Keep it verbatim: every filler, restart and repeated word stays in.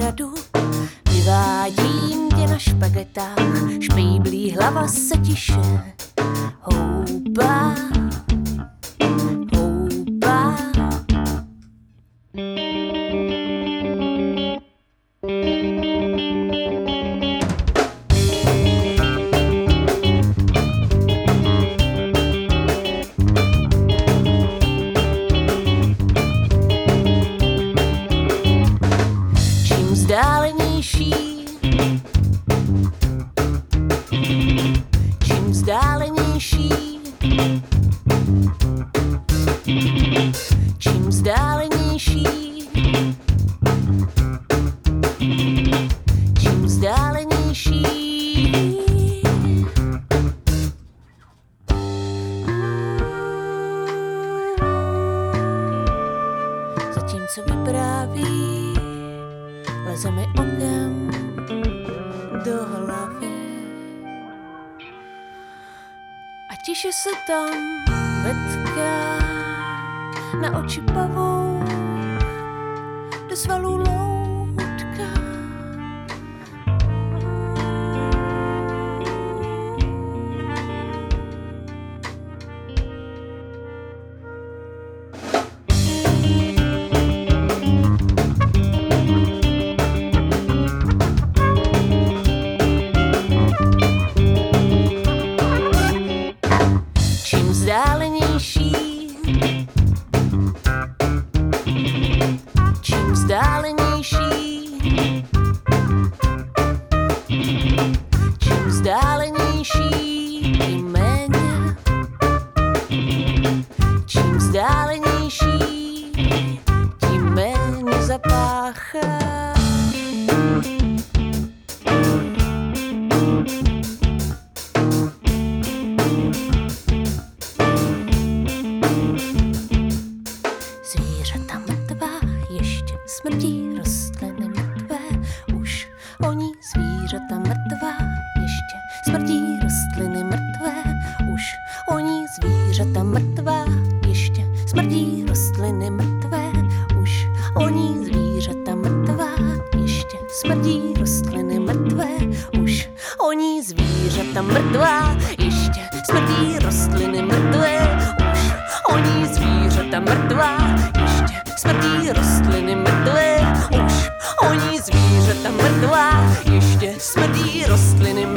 zahradu, vyvádím tě na špagetách, špejblí hlava se tiše houbá, houbá. Vzdálenější, čím vzdálenější, čím vzdálenější, čím vzdálenější. Zatímco vypráví, leze mi okem do hlavy a tiše se tam vetká na oči pavouk, do svalů loutka. Vzdálenější, čím vzdálenější, čím vzdálenější, tím méně, čím vzdálenější, tím méně zapáchá. Zvířata mrtvá ještě smrdí, rostliny mrtvé už oni. Zvířata mrtvá ještě smrdí, rostliny mrtvé už oni. Zvířata mrtvá ještě smrdí, rostliny mrtvé už oni. Zvířata mrtvá ještě smrdí, rostliny mrtvé už oni. Zvířata mrtvá ještě smrdí, rostliny mrtvé už oni. Zvířata mrtvá ještě smrdí, rostliny mrtvé už oni. Zvířata mrtvá ještě smrdí, rostliny mrtvé